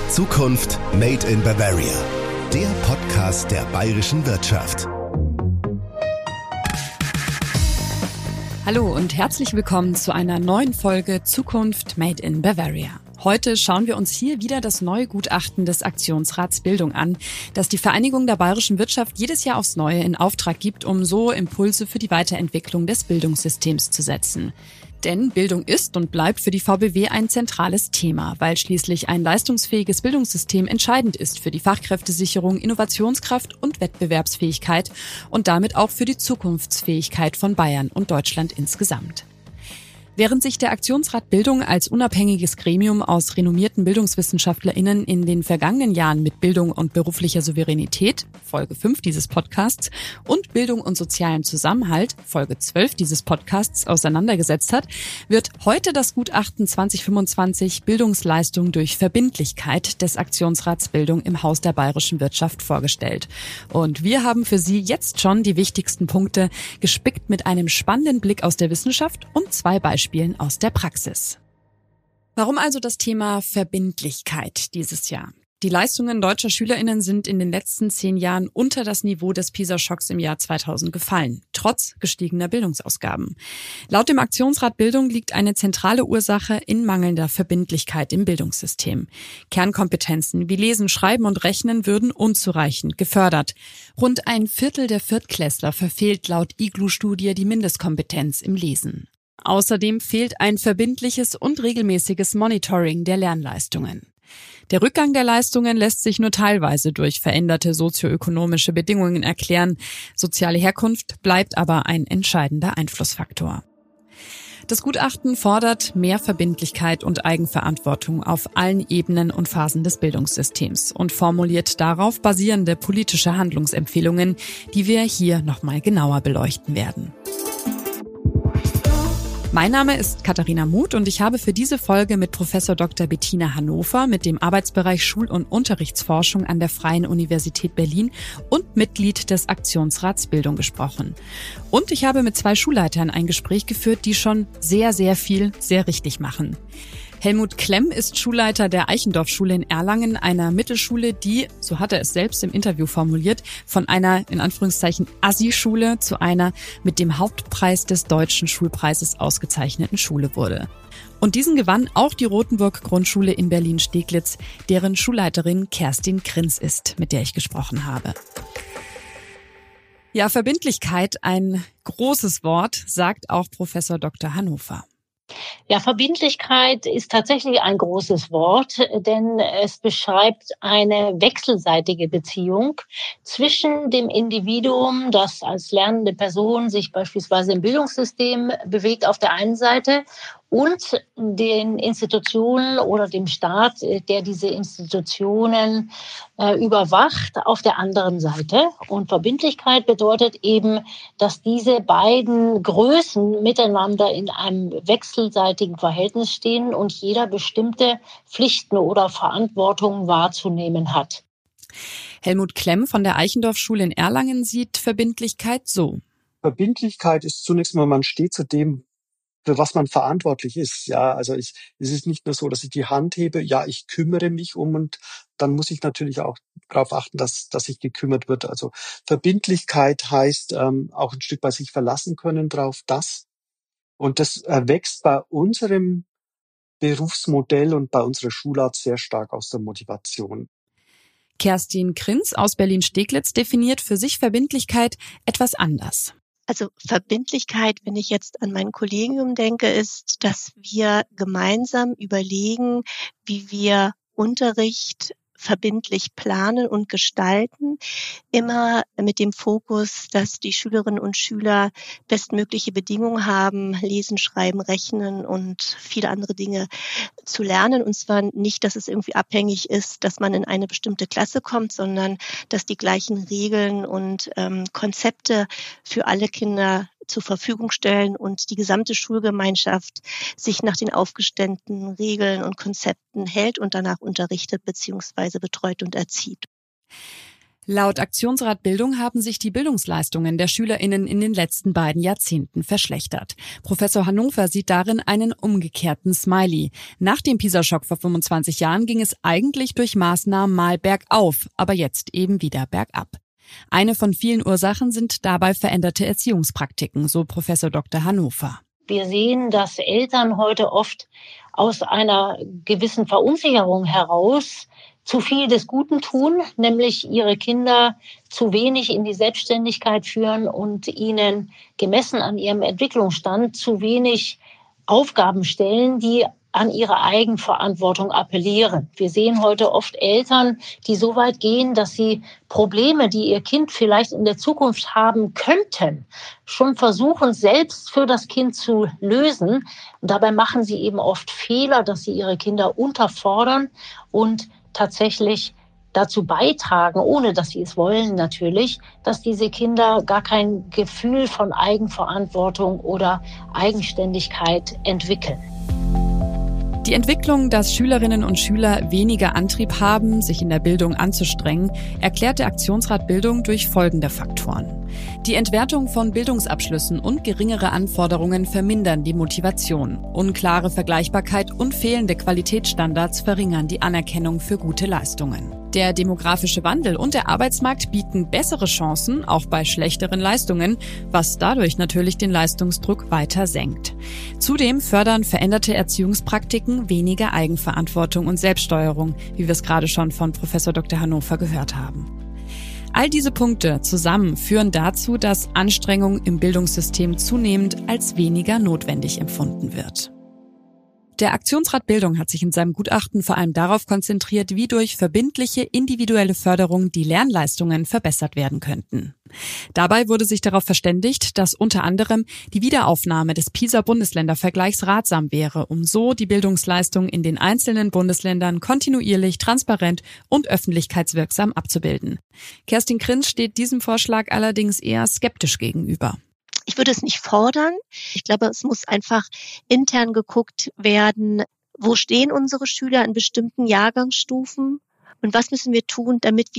Zukunft Made in Bavaria. Der Podcast der bayerischen Wirtschaft. Hallo und herzlich willkommen zu einer neuen Folge Zukunft Made in Bavaria. Heute schauen wir uns hier wieder das neue Gutachten des Aktionsrats Bildung an, das die Vereinigung der bayerischen Wirtschaft jedes Jahr aufs Neue in Auftrag gibt, um so Impulse für die Weiterentwicklung des Bildungssystems zu setzen. Denn Bildung ist und bleibt für die VBW ein zentrales Thema, weil schließlich ein leistungsfähiges Bildungssystem entscheidend ist für die Fachkräftesicherung, Innovationskraft und Wettbewerbsfähigkeit und damit auch für die Zukunftsfähigkeit von Bayern und Deutschland insgesamt. Während sich der Aktionsrat Bildung als unabhängiges Gremium aus renommierten BildungswissenschaftlerInnen in den vergangenen Jahren mit Bildung und beruflicher Souveränität, Folge 5 dieses Podcasts, und Bildung und sozialem Zusammenhalt, Folge 12 dieses Podcasts, auseinandergesetzt hat, wird heute das Gutachten 2025 Bildungsleistung durch Verbindlichkeit des Aktionsrats Bildung im Haus der bayerischen Wirtschaft vorgestellt. Und wir haben für Sie jetzt schon die wichtigsten Punkte, gespickt mit einem spannenden Blick aus der Wissenschaft und 2 Beispielen aus der Praxis. Warum also das Thema Verbindlichkeit dieses Jahr? Die Leistungen deutscher SchülerInnen sind in den letzten 10 Jahren unter das Niveau des PISA-Schocks im Jahr 2000 gefallen, trotz gestiegener Bildungsausgaben. Laut dem Aktionsrat Bildung liegt eine zentrale Ursache in mangelnder Verbindlichkeit im Bildungssystem. Kernkompetenzen wie Lesen, Schreiben und Rechnen würden unzureichend gefördert. Rund ein Viertel der Viertklässler verfehlt laut IGLU-Studie die Mindestkompetenz im Lesen. Außerdem fehlt ein verbindliches und regelmäßiges Monitoring der Lernleistungen. Der Rückgang der Leistungen lässt sich nur teilweise durch veränderte sozioökonomische Bedingungen erklären. Soziale Herkunft bleibt aber ein entscheidender Einflussfaktor. Das Gutachten fordert mehr Verbindlichkeit und Eigenverantwortung auf allen Ebenen und Phasen des Bildungssystems und formuliert darauf basierende politische Handlungsempfehlungen, die wir hier nochmal genauer beleuchten werden. Mein Name ist Katharina Muth und ich habe für diese Folge mit Professor Dr. Bettina Hannover mit dem Arbeitsbereich Schul- und Unterrichtsforschung an der Freien Universität Berlin und Mitglied des Aktionsrats Bildung gesprochen. Und ich habe mit 2 Schulleitern ein Gespräch geführt, die schon sehr, sehr viel sehr richtig machen. Helmut Klemm ist Schulleiter der Eichendorff-Schule in Erlangen, einer Mittelschule, die, so hat er es selbst im Interview formuliert, von einer, in Anführungszeichen, Assi-Schule zu einer mit dem Hauptpreis des Deutschen Schulpreises ausgezeichneten Schule wurde. Und diesen gewann auch die Rotenburg-Grundschule in Berlin-Steglitz, deren Schulleiterin Kerstin Krinz ist, mit der ich gesprochen habe. Ja, Verbindlichkeit, ein großes Wort, sagt auch Professor Dr. Hannover. Ja, Verbindlichkeit ist tatsächlich ein großes Wort, denn es beschreibt eine wechselseitige Beziehung zwischen dem Individuum, das als lernende Person sich beispielsweise im Bildungssystem bewegt auf der einen Seite, und den Institutionen oder dem Staat, der diese Institutionen überwacht, auf der anderen Seite. Und Verbindlichkeit bedeutet eben, dass diese beiden Größen miteinander in einem wechselseitigen Verhältnis stehen und jeder bestimmte Pflichten oder Verantwortungen wahrzunehmen hat. Helmut Klemm von der Eichendorff-Schule in Erlangen sieht Verbindlichkeit so. Verbindlichkeit ist zunächst mal, man steht zu dem, für was man verantwortlich ist. Ja, also es ist nicht nur so, dass ich die Hand hebe, ja, ich kümmere mich um, und dann muss ich natürlich auch darauf achten, dass sich gekümmert wird. Also Verbindlichkeit heißt auch ein Stück weit sich verlassen können drauf, und das wächst bei unserem Berufsmodell und bei unserer Schulart sehr stark aus der Motivation. Kerstin Krinz aus Berlin-Steglitz definiert für sich Verbindlichkeit etwas anders. Also Verbindlichkeit, wenn ich jetzt an mein Kollegium denke, ist, dass wir gemeinsam überlegen, wie wir Unterricht verbindlich planen und gestalten, immer mit dem Fokus, dass die Schülerinnen und Schüler bestmögliche Bedingungen haben, lesen, schreiben, rechnen und viele andere Dinge zu lernen. Und zwar nicht, dass es irgendwie abhängig ist, dass man in eine bestimmte Klasse kommt, sondern dass die gleichen Regeln und Konzepte für alle Kinder zur Verfügung stellen und die gesamte Schulgemeinschaft sich nach den aufgestellten Regeln und Konzepten hält und danach unterrichtet bzw. betreut und erzieht. Laut Aktionsrat Bildung haben sich die Bildungsleistungen der SchülerInnen in den letzten beiden Jahrzehnten verschlechtert. Professor Hannover sieht darin einen umgekehrten Smiley. Nach dem PISA-Schock vor 25 Jahren ging es eigentlich durch Maßnahmen mal bergauf, aber jetzt eben wieder bergab. Eine von vielen Ursachen sind dabei veränderte Erziehungspraktiken, so Professor Dr. Hannover. Wir sehen, dass Eltern heute oft aus einer gewissen Verunsicherung heraus zu viel des Guten tun, nämlich ihre Kinder zu wenig in die Selbstständigkeit führen und ihnen gemessen an ihrem Entwicklungsstand zu wenig Aufgaben stellen, die an ihre Eigenverantwortung appellieren. Wir sehen heute oft Eltern, die so weit gehen, dass sie Probleme, die ihr Kind vielleicht in der Zukunft haben könnten, schon versuchen, selbst für das Kind zu lösen. Und dabei machen sie eben oft Fehler, dass sie ihre Kinder unterfordern und tatsächlich dazu beitragen, ohne dass sie es wollen natürlich, dass diese Kinder gar kein Gefühl von Eigenverantwortung oder Eigenständigkeit entwickeln. Die Entwicklung, dass Schülerinnen und Schüler weniger Antrieb haben, sich in der Bildung anzustrengen, erklärt der Aktionsrat Bildung durch folgende Faktoren. Die Entwertung von Bildungsabschlüssen und geringere Anforderungen vermindern die Motivation. Unklare Vergleichbarkeit und fehlende Qualitätsstandards verringern die Anerkennung für gute Leistungen. Der demografische Wandel und der Arbeitsmarkt bieten bessere Chancen, auch bei schlechteren Leistungen, was dadurch natürlich den Leistungsdruck weiter senkt. Zudem fördern veränderte Erziehungspraktiken weniger Eigenverantwortung und Selbststeuerung, wie wir es gerade schon von Professor Dr. Hannover gehört haben. All diese Punkte zusammen führen dazu, dass Anstrengung im Bildungssystem zunehmend als weniger notwendig empfunden wird. Der Aktionsrat Bildung hat sich in seinem Gutachten vor allem darauf konzentriert, wie durch verbindliche individuelle Förderung die Lernleistungen verbessert werden könnten. Dabei wurde sich darauf verständigt, dass unter anderem die Wiederaufnahme des PISA-Bundesländervergleichs ratsam wäre, um so die Bildungsleistung in den einzelnen Bundesländern kontinuierlich, transparent und öffentlichkeitswirksam abzubilden. Kerstin Krinz steht diesem Vorschlag allerdings eher skeptisch gegenüber. Ich würde es nicht fordern. Ich glaube, es muss einfach intern geguckt werden, wo stehen unsere Schüler in bestimmten Jahrgangsstufen und was müssen wir tun, damit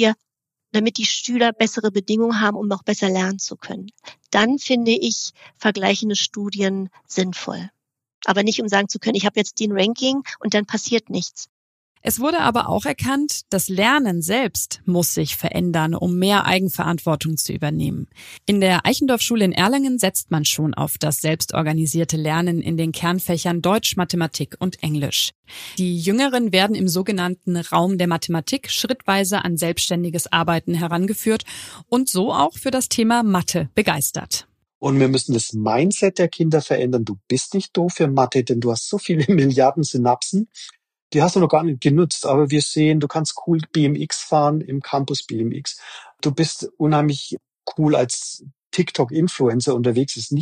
die Schüler bessere Bedingungen haben, um noch besser lernen zu können. Dann finde ich vergleichende Studien sinnvoll. Aber nicht, um sagen zu können, ich habe jetzt den Ranking und dann passiert nichts. Es wurde aber auch erkannt, das Lernen selbst muss sich verändern, um mehr Eigenverantwortung zu übernehmen. In der Eichendorff-Schule in Erlangen setzt man schon auf das selbstorganisierte Lernen in den Kernfächern Deutsch, Mathematik und Englisch. Die Jüngeren werden im sogenannten Raum der Mathematik schrittweise an selbstständiges Arbeiten herangeführt und so auch für das Thema Mathe begeistert. Und wir müssen das Mindset der Kinder verändern. Du bist nicht doof für Mathe, denn du hast so viele Milliarden Synapsen. Die hast du noch gar nicht genutzt, aber wir sehen, du kannst cool BMX fahren im Campus BMX. Du bist unheimlich cool als TikTok-Influencer unterwegs. Ist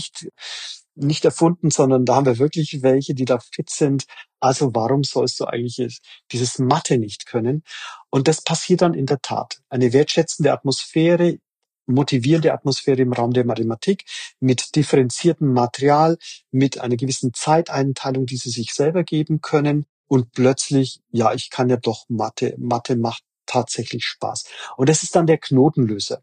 nicht erfunden, sondern da haben wir wirklich welche, die da fit sind. Also warum sollst du eigentlich dieses Mathe nicht können? Und das passiert dann in der Tat. Eine wertschätzende Atmosphäre, motivierende Atmosphäre im Raum der Mathematik mit differenziertem Material, mit einer gewissen Zeiteinteilung, die sie sich selber geben können. Und plötzlich, ja, ich kann ja doch Mathe. Mathe macht tatsächlich Spaß. Und das ist dann der Knotenlöser.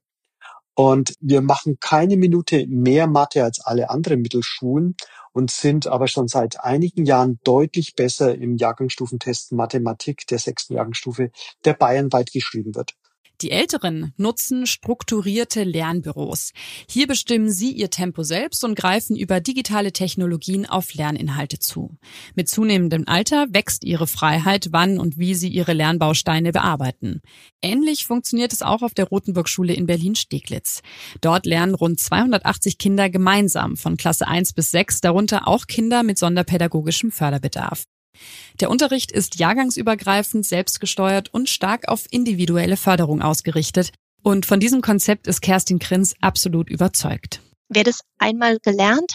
Und wir machen keine Minute mehr Mathe als alle anderen Mittelschulen und sind aber schon seit einigen Jahren deutlich besser im Jahrgangsstufentest Mathematik der 6. Jahrgangsstufe, der bayernweit geschrieben wird. Die Älteren nutzen strukturierte Lernbüros. Hier bestimmen sie ihr Tempo selbst und greifen über digitale Technologien auf Lerninhalte zu. Mit zunehmendem Alter wächst ihre Freiheit, wann und wie sie ihre Lernbausteine bearbeiten. Ähnlich funktioniert es auch auf der Rothenburg-Schule in Berlin-Steglitz. Dort lernen rund 280 Kinder gemeinsam von Klasse 1 bis 6, darunter auch Kinder mit sonderpädagogischem Förderbedarf. Der Unterricht ist jahrgangsübergreifend, selbstgesteuert und stark auf individuelle Förderung ausgerichtet. Und von diesem Konzept ist Kerstin Krinz absolut überzeugt. Wer das einmal gelernt hat,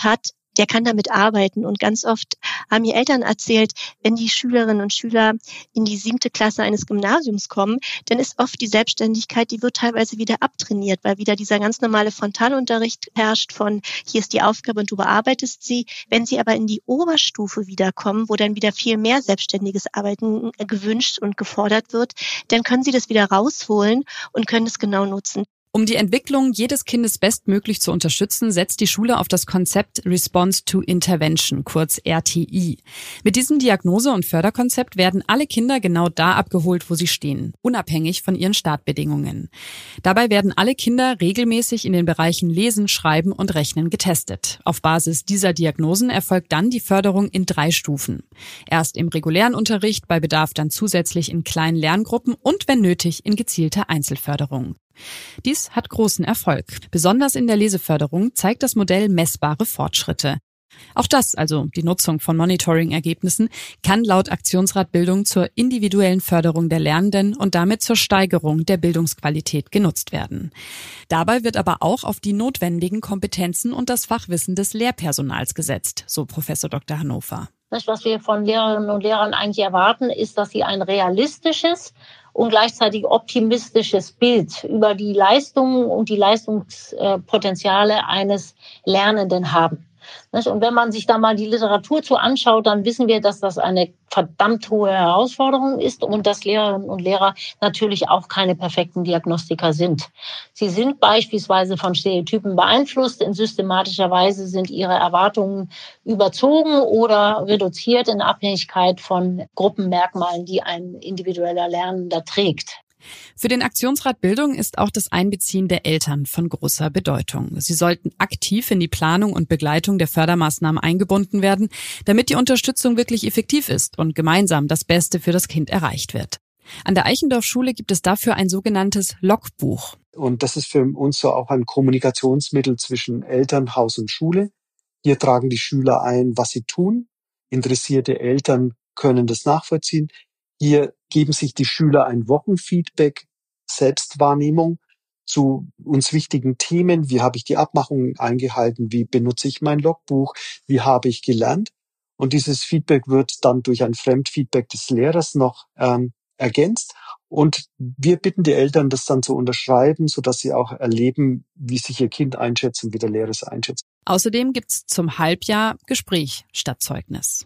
der kann damit arbeiten. Und ganz oft haben mir Eltern erzählt, wenn die Schülerinnen und Schüler in die 7. Klasse eines Gymnasiums kommen, dann ist oft die Selbstständigkeit, die wird teilweise wieder abtrainiert, weil wieder dieser ganz normale Frontalunterricht herrscht von, hier ist die Aufgabe und du bearbeitest sie. Wenn sie aber in die Oberstufe wiederkommen, wo dann wieder viel mehr selbstständiges Arbeiten gewünscht und gefordert wird, dann können sie das wieder rausholen und können es genau nutzen. Um die Entwicklung jedes Kindes bestmöglich zu unterstützen, setzt die Schule auf das Konzept Response to Intervention, kurz RTI. Mit diesem Diagnose- und Förderkonzept werden alle Kinder genau da abgeholt, wo sie stehen, unabhängig von ihren Startbedingungen. Dabei werden alle Kinder regelmäßig in den Bereichen Lesen, Schreiben und Rechnen getestet. Auf Basis dieser Diagnosen erfolgt dann die Förderung in 3 Stufen. Erst im regulären Unterricht, bei Bedarf dann zusätzlich in kleinen Lerngruppen und wenn nötig in gezielter Einzelförderung. Dies hat großen Erfolg. Besonders in der Leseförderung zeigt das Modell messbare Fortschritte. Auch das, also die Nutzung von Monitoring-Ergebnissen, kann laut Aktionsrat Bildung zur individuellen Förderung der Lernenden und damit zur Steigerung der Bildungsqualität genutzt werden. Dabei wird aber auch auf die notwendigen Kompetenzen und das Fachwissen des Lehrpersonals gesetzt, so Professor Dr. Hannover. Was wir von Lehrerinnen und Lehrern eigentlich erwarten, ist, dass sie ein realistisches und gleichzeitig optimistisches Bild über die Leistungen und die Leistungspotenziale eines Lernenden haben. Und wenn man sich da mal die Literatur zu anschaut, dann wissen wir, dass das eine verdammt hohe Herausforderung ist und dass Lehrerinnen und Lehrer natürlich auch keine perfekten Diagnostiker sind. Sie sind beispielsweise von Stereotypen beeinflusst. In systematischer Weise sind ihre Erwartungen überzogen oder reduziert in Abhängigkeit von Gruppenmerkmalen, die ein individueller Lernender trägt. Für den Aktionsrat Bildung ist auch das Einbeziehen der Eltern von großer Bedeutung. Sie sollten aktiv in die Planung und Begleitung der Fördermaßnahmen eingebunden werden, damit die Unterstützung wirklich effektiv ist und gemeinsam das Beste für das Kind erreicht wird. An der Eichendorff-Schule gibt es dafür ein sogenanntes Logbuch. Und das ist für uns so auch ein Kommunikationsmittel zwischen Eltern, Haus und Schule. Hier tragen die Schüler ein, was sie tun. Interessierte Eltern können das nachvollziehen. Hier geben sich die Schüler ein Wochenfeedback, Selbstwahrnehmung zu uns wichtigen Themen. Wie habe ich die Abmachungen eingehalten? Wie benutze ich mein Logbuch? Wie habe ich gelernt? Und dieses Feedback wird dann durch ein Fremdfeedback des Lehrers noch ergänzt. Und wir bitten die Eltern, das dann zu unterschreiben, sodass sie auch erleben, wie sich ihr Kind einschätzt und wie der Lehrer es einschätzt. Außerdem gibt's zum Halbjahr Gespräch statt Zeugnis.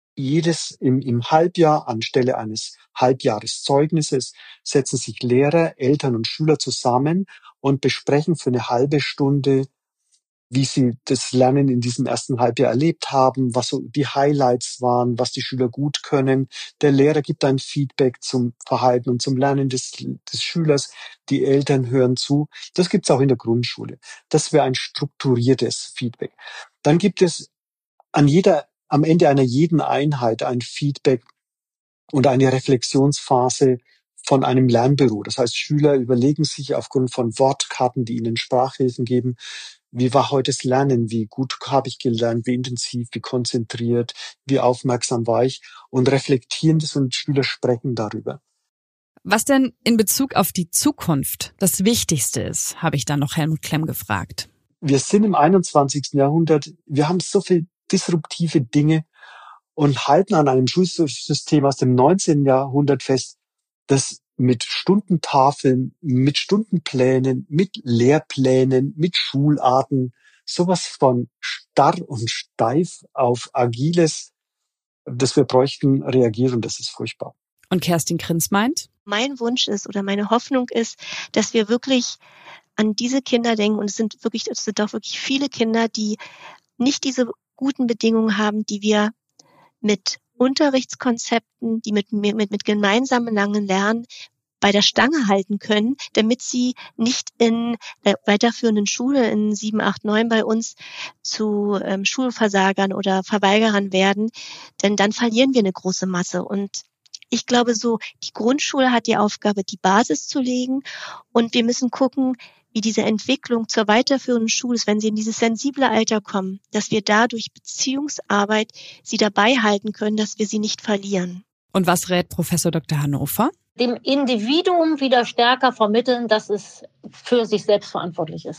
Im Halbjahr anstelle eines Halbjahreszeugnisses setzen sich Lehrer, Eltern und Schüler zusammen und besprechen für eine halbe Stunde, wie sie das Lernen in diesem ersten Halbjahr erlebt haben, was so die Highlights waren, was die Schüler gut können. Der Lehrer gibt ein Feedback zum Verhalten und zum Lernen des Schülers. Die Eltern hören zu. Das gibt's auch in der Grundschule. Das wäre ein strukturiertes Feedback. Dann gibt es am Ende einer jeden Einheit ein Feedback und eine Reflexionsphase von einem Lernbüro. Das heißt, Schüler überlegen sich aufgrund von Wortkarten, die ihnen Sprachhilfen geben, wie war heute das Lernen, wie gut habe ich gelernt, wie intensiv, wie konzentriert, wie aufmerksam war ich und reflektieren das und Schüler sprechen darüber. Was denn in Bezug auf die Zukunft das Wichtigste ist, habe ich dann noch Helmut Klemm gefragt. Wir sind im 21. Jahrhundert, wir haben so viel disruptive Dinge und halten an einem Schulsystem aus dem 19. Jahrhundert fest, das mit Stundentafeln, mit Stundenplänen, mit Lehrplänen, mit Schularten, sowas von starr und steif auf Agiles, das wir bräuchten, reagieren. Das ist furchtbar. Und Kerstin Krinz meint? Mein Wunsch ist oder meine Hoffnung ist, dass wir wirklich an diese Kinder denken und es sind doch wirklich viele Kinder, die nicht diese guten Bedingungen haben, die wir mit Unterrichtskonzepten, die mit gemeinsamen langen Lernen bei der Stange halten können, damit sie nicht in der weiterführenden Schule in 7, 8, 9 bei uns zu Schulversagern oder Verweigerern werden, denn dann verlieren wir eine große Masse. Und ich glaube so, die Grundschule hat die Aufgabe, die Basis zu legen und wir müssen gucken, wie diese Entwicklung zur weiterführenden Schule ist, wenn sie in dieses sensible Alter kommen, dass wir da durch Beziehungsarbeit sie dabei halten können, dass wir sie nicht verlieren. Und was rät Professor Dr. Hannover? Dem Individuum wieder stärker vermitteln, dass es für sich selbst verantwortlich ist.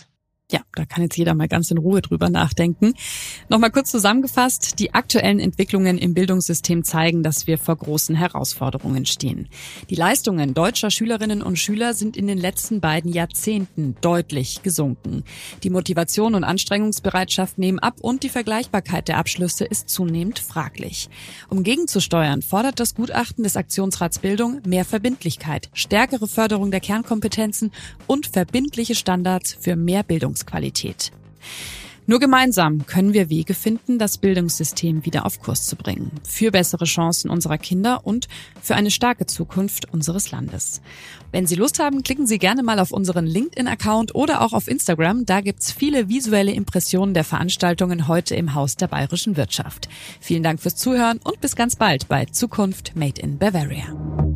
Ja, da kann jetzt jeder mal ganz in Ruhe drüber nachdenken. Nochmal kurz zusammengefasst, die aktuellen Entwicklungen im Bildungssystem zeigen, dass wir vor großen Herausforderungen stehen. Die Leistungen deutscher Schülerinnen und Schüler sind in den letzten beiden Jahrzehnten deutlich gesunken. Die Motivation und Anstrengungsbereitschaft nehmen ab und die Vergleichbarkeit der Abschlüsse ist zunehmend fraglich. Um gegenzusteuern, fordert das Gutachten des Aktionsrats Bildung mehr Verbindlichkeit, stärkere Förderung der Kernkompetenzen und verbindliche Standards für mehr Bildungsqualität. Nur gemeinsam können wir Wege finden, das Bildungssystem wieder auf Kurs zu bringen. Für bessere Chancen unserer Kinder und für eine starke Zukunft unseres Landes. Wenn Sie Lust haben, klicken Sie gerne mal auf unseren LinkedIn-Account oder auch auf Instagram. Da gibt's viele visuelle Impressionen der Veranstaltungen heute im Haus der Bayerischen Wirtschaft. Vielen Dank fürs Zuhören und bis ganz bald bei Zukunft Made in Bavaria.